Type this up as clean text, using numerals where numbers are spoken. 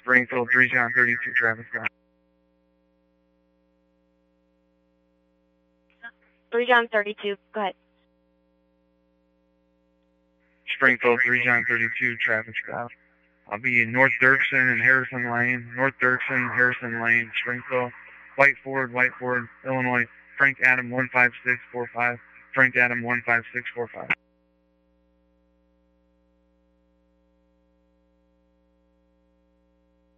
Springfield, 3 John 32, traffic stop. 3 John 32, go ahead. Springfield, 3 John 32, traffic stop. I'll be in North Dirksen and Harrison Lane, North Dirksen, Harrison Lane, Springfield, White Ford, Illinois, Frank Adam 15645, Frank Adam 15645.